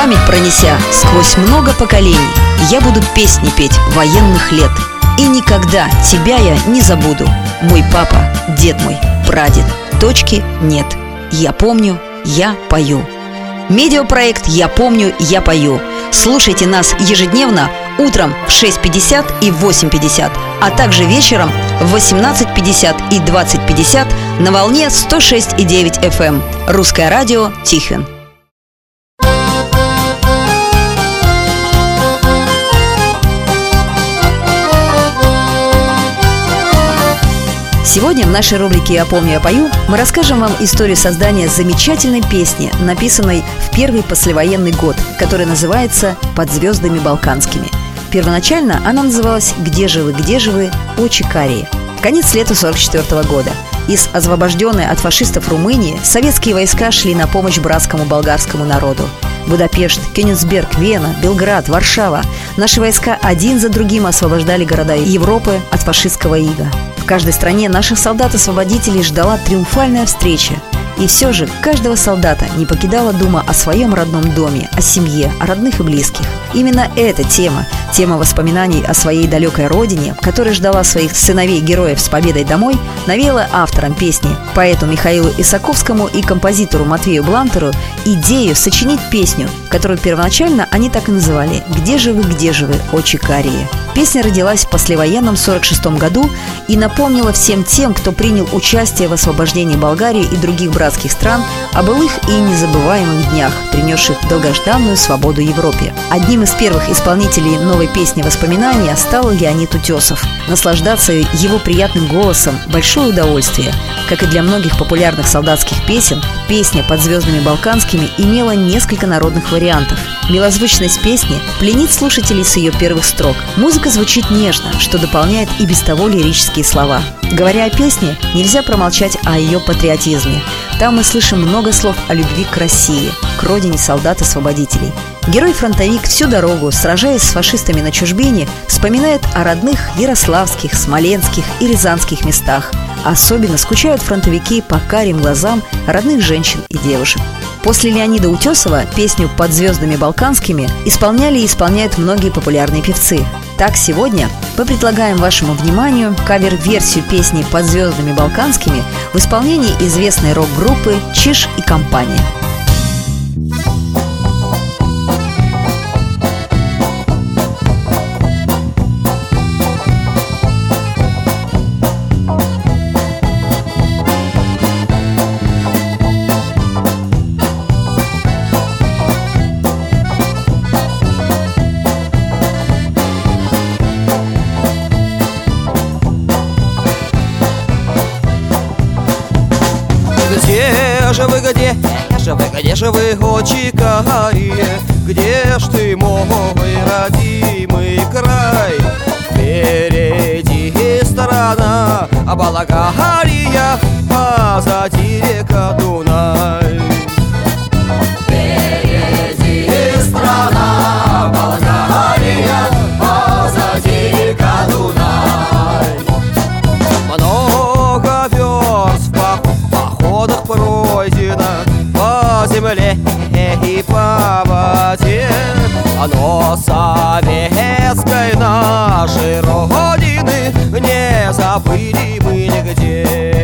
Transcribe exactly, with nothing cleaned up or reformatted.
память пронеся сквозь много поколений, я буду песни петь военных лет. И никогда тебя я не забуду. Мой папа, дед мой, прадед. Точки нет. Я помню, я пою. Медиапроект «Я помню, я пою». Слушайте нас ежедневно утром в шесть пятьдесят и в восемь пятьдесят, а также вечером в восемнадцать пятьдесят и двадцать пятьдесят на волне сто шесть и девять эф эм. Русское радио Тихвин. Сегодня в нашей рубрике «Я помню, я пою» мы расскажем вам историю создания замечательной песни, написанной в первый послевоенный год, которая называется «Под звездами балканскими». Первоначально она называлась «Где же вы, где же вы, очи карие». Конец лета сорок четвёртого года. Из освобожденной от фашистов Румынии советские войска шли на помощь братскому болгарскому народу. Будапешт, Кёнигсберг, Вена, Белград, Варшава. Наши войска один за другим освобождали города Европы от фашистского ига. В каждой стране наших солдат-освободителей ждала триумфальная встреча. И все же каждого солдата не покидала дума о своем родном доме, о семье, о родных и близких. Именно эта тема, тема воспоминаний о своей далекой родине, которая ждала своих сыновей-героев с победой домой, навеяла авторам песни, поэту Михаилу Исаковскому и композитору Матвею Блантеру, идею сочинить песню, которую первоначально они так и называли «Где же вы, где же вы, очи карие». Песня родилась в послевоенном сорок шестом году и напомнила всем тем, кто принял участие в освобождении Болгарии и других братских стран, о былых и незабываемых днях, принесших долгожданную свободу Европе. Одним из первых исполнителей новой песни «Воспоминания» стал Леонид Утесов. Наслаждаться его приятным голосом – большое удовольствие. Как и для многих популярных солдатских песен, песня «Под звездами балканскими» имела несколько народных вариантов. Милозвучность песни пленит слушателей с ее первых строк. Музыка звучит нежно, что дополняет и без того лирические слова. Говоря о песне, нельзя промолчать о ее патриотизме. Там мы слышим много слов о любви к России, к родине солдат-освободителей. Герой-фронтовик всю дорогу, сражаясь с фашистами на чужбине, вспоминает о родных ярославских, смоленских и рязанских местах. Особенно скучают фронтовики по карим глазам родных женщин и девушек. После Леонида Утесова песню «Под звездами балканскими» исполняли и исполняют многие популярные певцы. Так, сегодня мы предлагаем вашему вниманию кавер-версию песни «Под звездами балканскими» в исполнении известной рок-группы «Чиж и компания». Где же вы, где, где же вы, где же вы, очи карие? Где ж ты, мой родимый край? Впереди страна Болгария, позади река Дунай. Впереди страна Болгария, позади река Дунай. Много верст в походах пройдено, по земле и по воде, но советской нашей родины не забыли мы нигде.